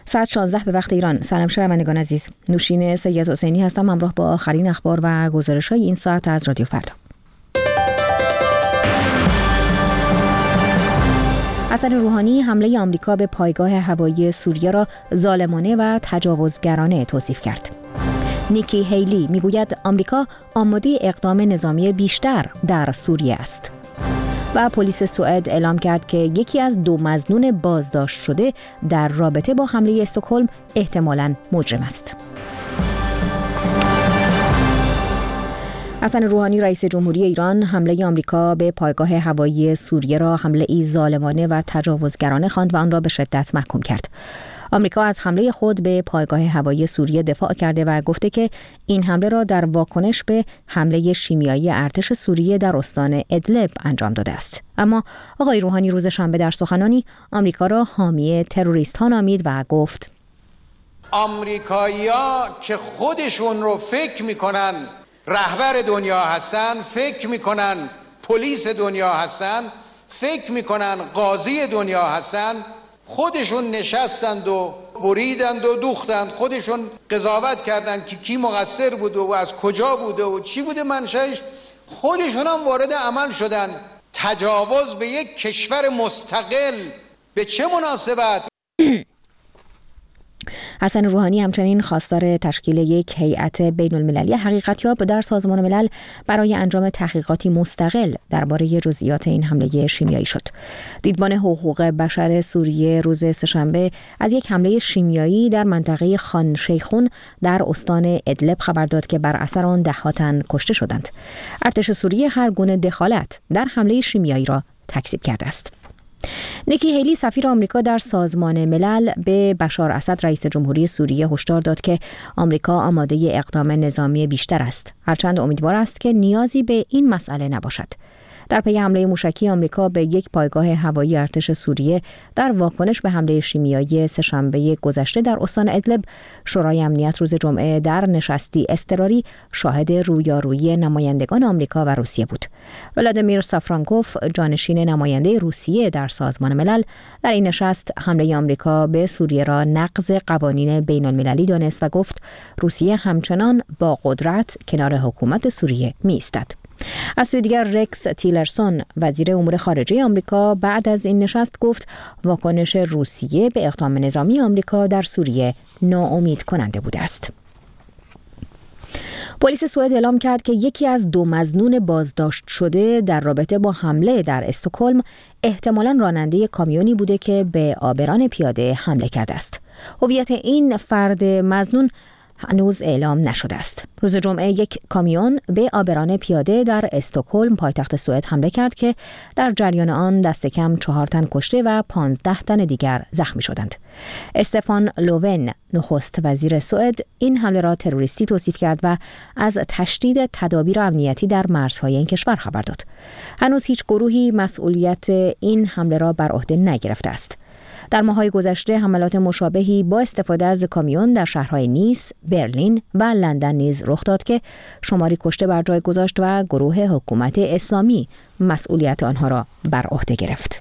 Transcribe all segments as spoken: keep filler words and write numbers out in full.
ساعت شانزده به وقت ایران. سلام شنوندگان عزیز، نوشین سید حسینی هستم همراه با آخرین اخبار و گزارش‌های این ساعت از رادیو فردا. حسن روحانی حمله آمریکا به پایگاه هوایی سوریه را ظالمانه و تجاوزگرانه توصیف کرد. نیکی هیلی میگوید آمریکا آماده اقدام نظامی بیشتر در سوریه است. و پلیس سوئد اعلام کرد که یکی از دو مظنون بازداشت شده در رابطه با حمله استکهلم احتمالاً مجرم است. حسن روحانی رئیس جمهوری ایران حمله آمریکا به پایگاه هوایی سوریه را حمله‌ای ظالمانه و تجاوزگرانه خواند و آن را به شدت محکوم کرد. آمریکا از حمله خود به پایگاه هوایی سوریه دفاع کرده و گفته که این حمله را در واکنش به حمله شیمیایی ارتش سوریه در استان ادلب انجام داده است. اما آقای روحانی روز شنبه در سخنانی آمریکا را حامی تروریست‌ها نامید و گفت آمریکایی‌ها که خودشون رو فکر می‌کنن رهبر دنیا هستن، فکر می‌کنن پلیس دنیا هستن، فکر می‌کنن قاضی دنیا هستن، خودشون نشستند و بریدند و دوختند، خودشون قضاوت کردند که کی مقصر بوده و از کجا بوده و چی بوده منشأش، خودشون هم وارد عمل شدن. تجاوز به یک کشور مستقل به چه مناسبت؟ حسن روحانی همچنین خواستار تشکیل یک هیئت بین المللی حقیقتیاب در سازمان ملل برای انجام تحقیقاتی مستقل درباره جزئیات این حمله شیمیایی شد. دیدبان حقوق بشر سوریه روز سه‌شنبه از یک حمله شیمیایی در منطقه خان شیخون در استان ادلب خبر داد که بر اثر آن ده‌ها تن کشته شدند. ارتش سوریه هر گونه دخالت در حمله شیمیایی را تکذیب کرده است. نیکی هیلی سفیر آمریکا در سازمان ملل به بشار اسد رئیس جمهوری سوریه هشدار داد که آمریکا آماده اقدام نظامی بیشتر است، هرچند امیدوار است که نیازی به این مسئله نباشد. در پی حمله موشکی آمریکا به یک پایگاه هوایی ارتش سوریه در واکنش به حمله شیمیایی سه‌شنبه گذشته در استان ادلب، شورای امنیت روز جمعه در نشستی اضطراری شاهد رویارویی نمایندگان آمریکا و روسیه بود. ولادیمیر سافرانکوف، جانشین نماینده روسیه در سازمان ملل، در این نشست حمله آمریکا به سوریه را نقض قوانین بین المللی دانست و گفت روسیه همچنان با قدرت کنار حکومت سوریه می ایستد. از سوی دیگر رکس تیلرسون، وزیر امور خارجه آمریکا، بعد از این نشست گفت واکنش روسیه به اقدام نظامی آمریکا در سوریه ناامید کننده بوده است. پلیس سوئد اعلام کرد که یکی از دو مظنون بازداشت شده در رابطه با حمله در استکهلم احتمالاً راننده کامیونی بوده که به عابران پیاده حمله کرده است. هویت این فرد مظنون هنوز اعلام نشده است. روز جمعه یک کامیون به عابران پیاده در استکهلم پایتخت سوئد حمله کرد که در جریان آن دست کم چهار تن کشته و پانزده تن دیگر زخمی شدند. استفان لوون، نخست وزیر سوئد، این حمله را تروریستی توصیف کرد و از تشدید تدابیر امنیتی در مرزهای این کشور خبر داد. هنوز هیچ گروهی مسئولیت این حمله را بر عهده نگرفته است. در ماه‌های گذشته حملات مشابهی با استفاده از کامیون در شهرهای نیس، برلین و لندن نیز رخ داد که شماری کشته بر جای گذاشت و گروه حکومت اسلامی مسئولیت آنها را بر عهده گرفت.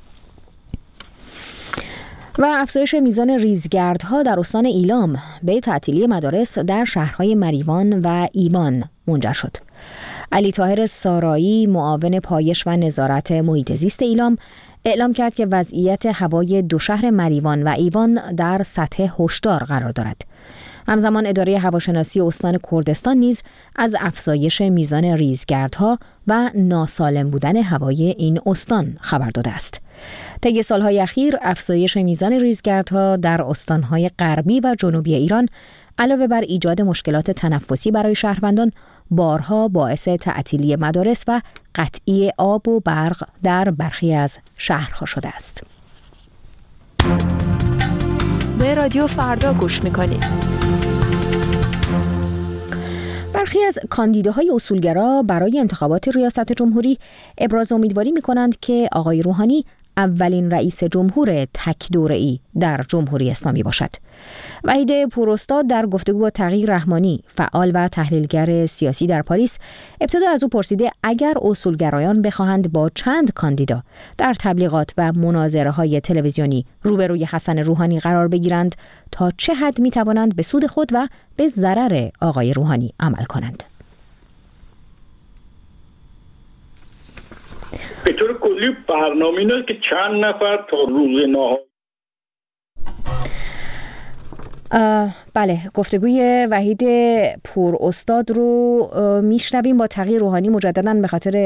و افزایش میزان ریزگردها در استان ایلام به تعطیلی مدارس در شهرهای مریوان و ایوان منجر شد. علی طاهر سارایی، معاون پایش و نظارت محیط زیست ایلام، اعلام کرد که وضعیت هوای دو شهر مریوان و ایوان در سطح هشدار قرار دارد. همزمان اداره هواشناسی استان کردستان نیز از افزایش میزان ریزگردها و ناسالم بودن هوای این استان خبر داده است. طی سالهای اخیر افزایش میزان ریزگردها در استانهای غربی و جنوبی ایران علاوه بر ایجاد مشکلات تنفسی برای شهروندان، بارها باعث تعطیلی مدارس و قطعی آب و برق در برخی از شهرها شده است. به رادیو فردا گوش میکنید. برخی از کاندیداهای اصولگرا برای انتخابات ریاست جمهوری ابراز امیدواری می‌کنند که آقای روحانی اولین رئیس جمهور تک دوره‌ای در جمهوری اسلامی باشد. وحید پوراستاد در گفتگو با تغییر رحمانی، فعال و تحلیلگر سیاسی در پاریس، ابتدا از او پرسیده اگر اصولگرایان بخواهند با چند کاندیدا در تبلیغات و مناظره‌های تلویزیونی روبروی حسن روحانی قرار بگیرند تا چه حد می‌توانند به سود خود و به ضرر آقای روحانی عمل کنند. به طور کلی برنامه اینه که چند نفر تا روز نهایی. بله، گفتگوی وحید پوراستاد رو میشنویم. با تغییر روحانی مجددا به خاطر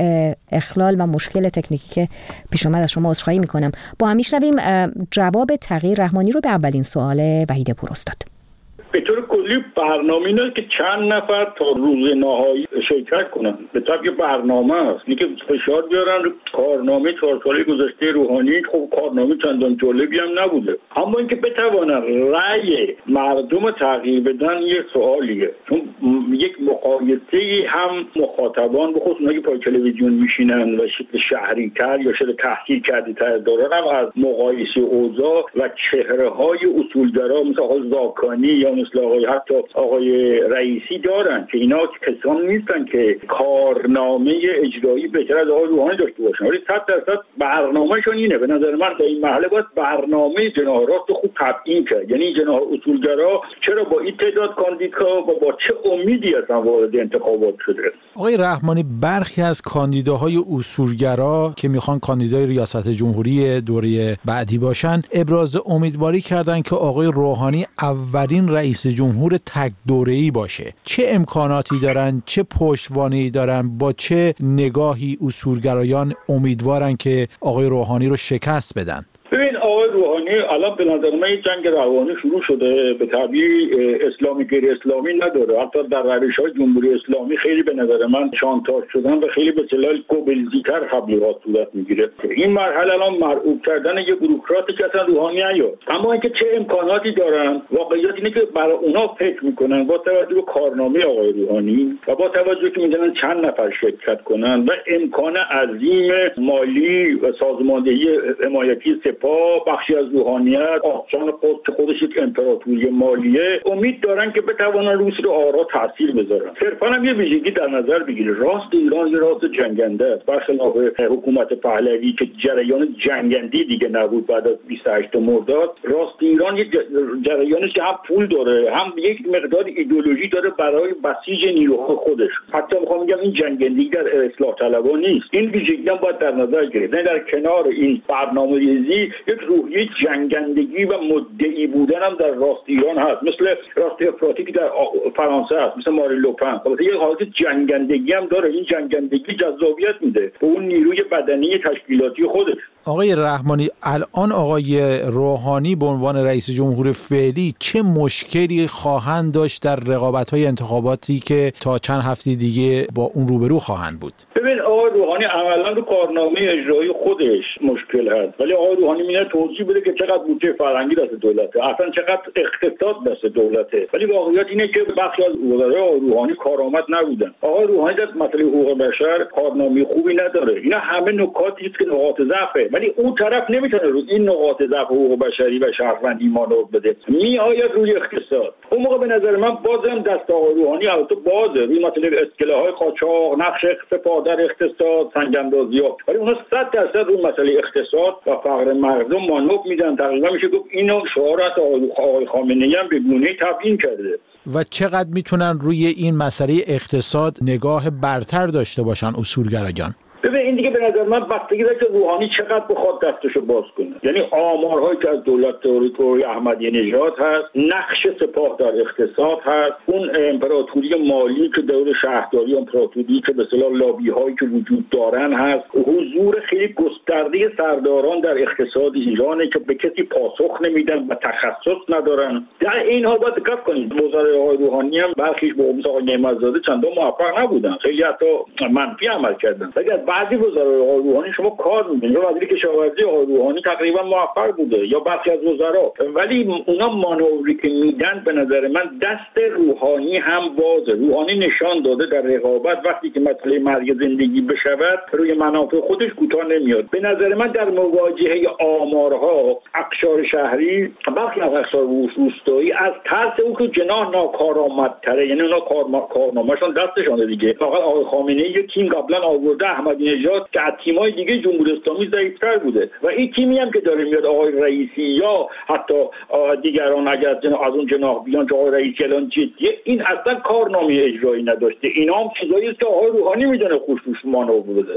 اخلال و مشکل تکنیکی که پیش اومد از شما عذرخواهی میکنم. با هم میشنویم جواب تغییر رحمانی رو به اولین سوال وحید پوراستاد. به طور کلی برنامه اینه که چند نفر تا روز نهایی شرکت کنن. به طبع برنامه است. اینکه فشار بیارن رو کارنامه چهار ساله گذشته روحانی، خب کارنامه چندان جالبی هم نبوده. اما اینکه بتوانن رأی مردم تغییر بدن یک سوالیه. چون یک مقایسه هم مخاطبان، به خصوص اونایی که پای تلویزیون میشینن و شکل شهری‌تر یا شکل تحصیل کرده‌تر دارن، هم از مقایسه اوضاع و چهره‌های اصولگرا مثل آقای زاکانی یا مثل آقای حتی آقای رئیسی دارن که اینا کسان نیستن که کارنامه اجرایی بهتر از آقای روحانی داشته باشن، ولی صد درصد برنامه‌شون اینه. به نظر من در این مرحله باید برنامه جناح راست خوب تبیین کرد. یعنی جناح اصولگرا چرا با این تعداد کاندیدا و با چه امیدی اصلا وارد انتخابات شده؟ آقای رحمانی، برخی از کاندیداهای اصولگرا که میخوان کاندیدای ریاست جمهوری دوره بعدی باشن، ابراز امیدواری کردن که آقای روحانی اولین رئیس جمهور تک دوره‌ای باشه. چه امکاناتی دارن، چه پشتوانه‌ای دارن، با چه نگاهی اصولگرایان امیدوارن که آقای روحانی رو شکست بدن؟ ببین آقای روحانی الان به نظر من جنگ روانی شروع شده. به طبیع اسلامی غیر اسلامی نداره. حتی در روش‌های جمهوری اسلامی خیلی به نظر من شانتاژ شدن و خیلی به اصطلاح گوبلزی‌تر تبلیغات صورت میگیره. این مرحله الان مرعوب کردن یه بوروکراتی که اصلا روحانی نیاد. اما اینکه چه امکاناتی دارن، واقعیت اینه که برای اونا فکر میکنن با توجه به کارنامه آقای روحانی و با توجه که میدونن چند نفر شرکت کنن و امکان عظیم مالی و سازماندهی حمایتی سپاه، بخشی از روحانیت، آخشان خود که خودش یک امپراتوری مالیه، امید دارن که بتوانن روس رو آرا تاثیر بذارن. صرفا هم یه ویژگی در نظر بگیره، راست ایران یه راست جنگنده است. برخلاف حکومت پهلوی که جریان جنگندی دیگه نبود بعد از بیست و هشتم مرداد، راست ایران یک جریانش که هم پول داره، هم یک مقدار ایدئولوژی داره برای بسیج نیروهای خودش. حتی میخوام بگم این جنگندگی در اصلاح طلبان نیست. این ویژگی هم باید در نظر گرفت. نه در کنار این برنامه‌ریزی یک روحیه جنگندگی و مدعی بودن هم در راست ایران هست، مثل راست افراطی که در فرانسه هست، مثل ماری لوپن. البته یک حالت جنگندگی هم داره. این جنگندگی جذابیت میده به اون نیروی بدنی تشکیلاتی خودش. آقای رحمانی، الان آقای روحانی به عنوان رئیس جمهور فعلی چه مشکلی خواهند داشت در رقابت‌های انتخاباتی که تا چند هفته دیگه با اون روبرو خواهند بود؟ ببین آقای روحانی عملاً رو کارنامه اجرایی خودش مشکل هست، ولی آقای روحانی میاد توضیح بده که چقدر بودجه فرهنگی دست دولته، اصلا چقدر اقتصاد دست دولته. ولی واقعیت اینه که بخشی از وزرای آقای روحانی کارآمد نبودن. آقای روحانی در مسئله حقوق بشر کارنامه خوبی نداره. اینا همه نکاتی است که نقاط ضعفه، ولی اون طرف نمیتونه رو این نقاط ضعف حقوق بشری و شهروندی مانور بده. میآید روی اقتصاد. اون موقع به نظر من بازم دست آقای روحانی البته بازه روی مسئله اسکله‌های قاچاق، نقش سپاه در اقتصاد، سنگ‌اندازی‌ها، ولی اونها صد درصد روی مسئله اقتصاد و فقر مردم مانور میدن. تقریبا میشه گفت اینو شعارات آقای خامنه‌ای هم به گونه‌ای تبیین کرده. و چقدر میتونن روی این مسئله اقتصاد نگاه برتر داشته باشن اصولگرایان؟ ببین این دیگه به نظر من بستگی داره که روحانی چقدر بخواد دستشو باز کنه. یعنی آمارهایی که از دولت تئوریک احمدی نژاد هست، نقش سپاه در اقتصاد هست، اون امپراتوری مالی که دور شهرداری امپراتوری که به اصطلاح لابی هایی که وجود دارن هست، حضور خیلی گسترده سرداران در اقتصاد ایرانه که به کسی پاسخ نمیدن و تخصص ندارن. در این حال باید دقت کنید وزرای آقای روحانی هم برخیش به مثل آقای نعمت‌زاده چندان موفق نبودن، خیلی حتی منفی عمل کردن. بعضی وزرای روحانی شما کار می‌کنید، یا وزیر کشاورزی آقای روحانی تقریبا موفق بوده یا برخی از وزرا، ولی اونا مانوری که میدن به نظر من دست روحانی هم بازه. روحانی نشان داده در رقابت وقتی که مسئله مرگ زندگی بشود روی منافع خودش کوتاه نمیاد. به نظر من در مواجهه آمارها اقشار شهری برخی از اقشار روستایی از ترس او که جناح ناکارآمدتره، یعنی اونا کارنامه‌شون دستشونه دیگه. فقط آقای خامنه‌ای یک تیم قبلا آورده احمدی نژاد که از تیم‌های دیگه جمهوری اسلامی ضعیف‌تر بوده و این تیمی هم که داره میاد آقای رئیسی یا حتی دیگران اگر از اون جناح بیان که آقای رئیسی الان جدیه، این اصلا کارنامه اجرایی نداشته. اینا هم چیزایی است که آقای روحانی میدونه خوشش مانور بوده.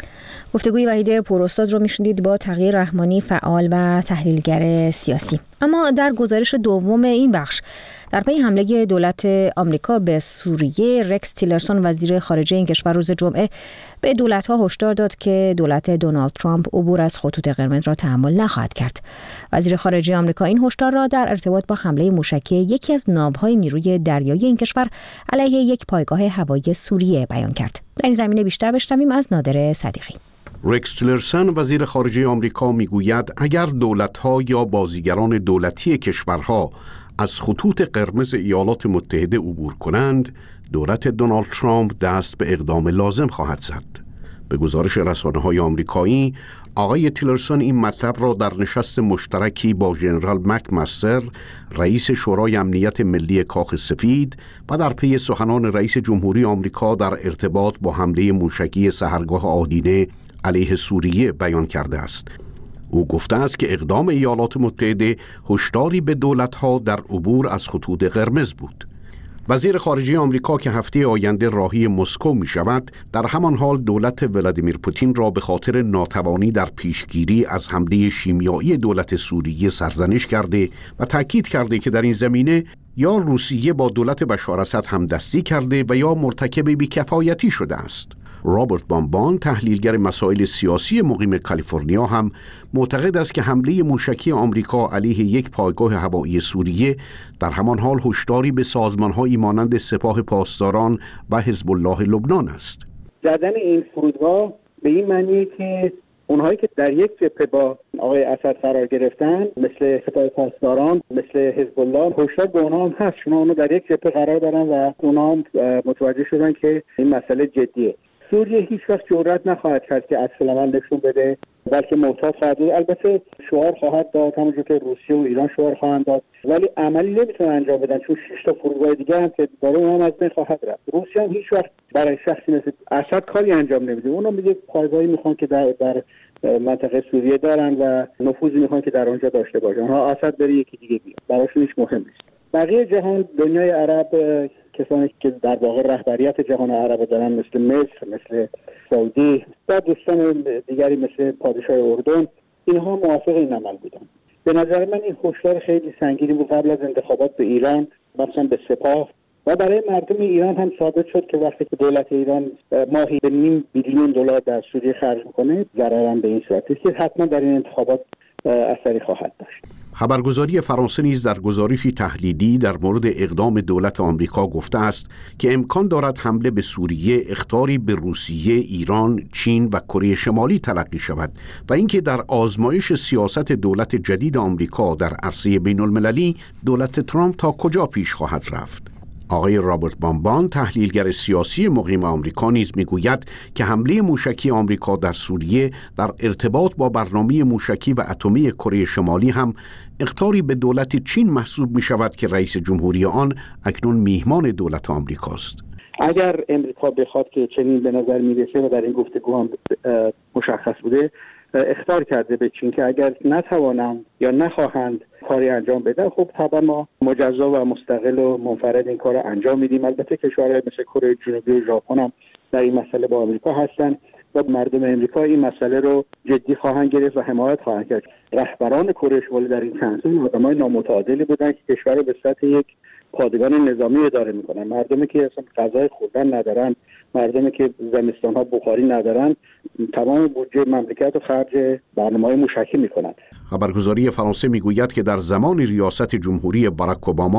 گفتگوی وحید پوراستاد رو میشنیدید با تقی رحمانی، فعال و تحلیلگر سیاسی. اما در گزارش دوم این بخش در پی حمله دولت آمریکا به سوریه، رکس تیلرسون وزیر خارجه این کشور روز جمعه به دولت‌ها هشدار داد که دولت دونالد ترامپ عبور از خطوط قرمز را تحمل نخواهد کرد. وزیر خارجه آمریکا این هشدار را در ارتباط با حمله موشکی یکی از ناوهای نیروی دریایی این کشور علیه یک پایگاه هوایی سوریه بیان کرد. در این زمینه بیشتر بشنویم از نادر صدیقی. رکس تیلرسون وزیر خارجه آمریکا میگوید اگر دولت‌ها یا بازیگران دولتی کشورها از خطوط قرمز ایالات متحده عبور کنند، دولت دونالد ترامپ دست به اقدام لازم خواهد زد. به گزارش رسانه‌های آمریکایی، آقای تیلرسون این مطلب را در نشست مشترکی با ژنرال مک‌مستر، رئیس شورای امنیت ملی کاخ سفید و در پی سخنان رئیس جمهوری آمریکا در ارتباط با حمله موشکی سحرگاه آدینه علیه سوریه بیان کرده است. او گفته است که اقدام ایالات متحده هشداری به دولت‌ها در عبور از خطوط قرمز بود. وزیر خارجه آمریکا که هفته آینده راهی مسکو می شود، در همان حال دولت ولادیمیر پوتین را به خاطر ناتوانی در پیشگیری از حمله شیمیایی دولت سوریه سرزنش کرده و تاکید کرده که در این زمینه یا روسیه با دولت بشار اسد همدستی کرده و یا مرتکب بی‌کفایتی شده است. رابرت بامبان، تحلیلگر مسائل سیاسی مقیم کالیفرنیا، هم معتقد است که حمله موشکی آمریکا علیه یک پایگاه هوایی سوریه در همان حال هشداری به سازمان‌هایی مانند سپاه پاسداران و حزب الله لبنان است. زدن این فرودگاه به این معنی که اونهایی که در یک جبهه با آقای اسد قرار گرفتن مثل سپاه پاسداران، مثل حزب الله، هشدار به اونها هم هست. شما اونها در یک جبهه قرار دارن و اونها هم متوجه شدن که این مسئله جدیه. سوریه هیچ وقت جرئت نخواهد کرد که عکس العمل نشون بده، بلکه محتاط خواهد بود. البته شعار خواهد داد، همونجور که روسیه و ایران شعار خواهند داد، ولی عملی نمیتونن انجام بدن چون شش تا فرودگاه دیگه هم که داره اونها از بین خواهد رفت. روسیه هم هیچ وقت برای شخصی مثل اسد کاری انجام نمیده. اونا میگه پایگاهی میخوان که در در منطقه سوریه دارن و نفوذی میخوان که در اونجا داشته باشن. اونها اسد بره یکی دیگه بیاد، براشون هیچ مهم نیست. بقیه جهان، دنیای عرب، کسانی که در واقع رهبریت جهان عرب دارن مثل مصر، مثل سعودی و دوستان دیگری مثل پادشاه اردن، اینها موافق این عمل بودن. به نظر من این هشدار خیلی سنگینی بود قبل از انتخابات به ایران، مثلا به سپاه، و برای مردم ایران هم ثابت شد که وقتی که دولت ایران ماهی به نیم بیلیون دلار در سوریه خرج میکنه، ضرر هم به این صورت است که حتما در این انتخابات اثری خواهد داشت. خبرگزاری فرانسه نیز در گزارشی تحلیلی در مورد اقدام دولت آمریکا گفته است که امکان دارد حمله به سوریه اخطاری به روسیه، ایران، چین و کره شمالی تلقی شود و اینکه در آزمایش سیاست دولت جدید آمریکا در عرصه بین المللی دولت ترامپ تا کجا پیش خواهد رفت. آقای رابرت بامبان، تحلیلگر سیاسی مقیم آمریکا، نیز میگوید که حمله موشکی آمریکا در سوریه در ارتباط با برنامه موشکی و اتمی کره شمالی هم اخطاری به دولت چین محسوب می شود که رئیس جمهوری آن اکنون میهمان دولت آمریکاست. اگر امریکا بخواد که چنین به نظر میرسه و در این گفتگو هم مشخص بوده، اخطار کرده به چین که اگر نتوانند یا نخواهند کاری انجام بدن، خب طبعا ما مجزا و مستقل و منفرد این کار رو انجام میدیم. البته کشورهای مثل کره جنوبی و ژاپن هم در این مسئله با آمریکا هستن و مردم امریکا این مسئله رو جدی خواهند گرفت و حمایت خواهند کرد. رهبران کره شمالی در این چند سال آدمای نامتعادلی بودن که کشور رو به سطح یک پادگان نظامی اداره میکنن. مردمی که اصلا غذای خوردن ندارن، مردمی که زمستان‌ها بخاری ندارن، تمام بودجه مملکت رو خرج برنامه‌های موشکی میکنن. خبرگزاری فرانسه میگوید که در زمان ریاست جمهوری باراک اوباما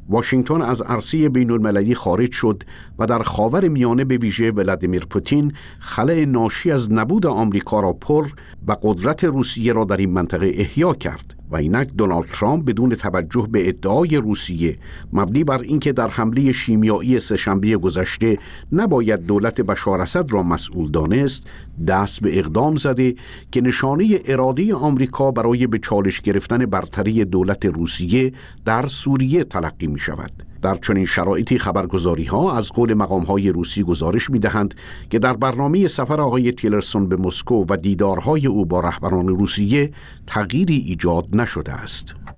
واشنگتن از عرصه بین المللی خارج شد و در خاور میانه به ویژه ولادیمیر پوتین خلأ ناشی از نبود آمریکا را پر و قدرت روسیه را در این منطقه احیا کرد و اینک دونالد ترامپ بدون توجه به ادعای روسیه مبنی بر اینکه در حمله شیمیایی سه‌شنبه گذشته نباید دولت بشار اسد را مسئول دانست، دست به اقدام زده که نشانه اراده آمریکا برای به چالش گرفتن برتری دولت روسیه در سوریه تلقی می شود. در چنین شرایطی خبرگزاری ها از قول مقام های روسی گزارش می دهند که در برنامه سفر آقای تیلرسون به مسکو و دیدارهای او با رهبران روسیه تغییری ایجاد نشده است.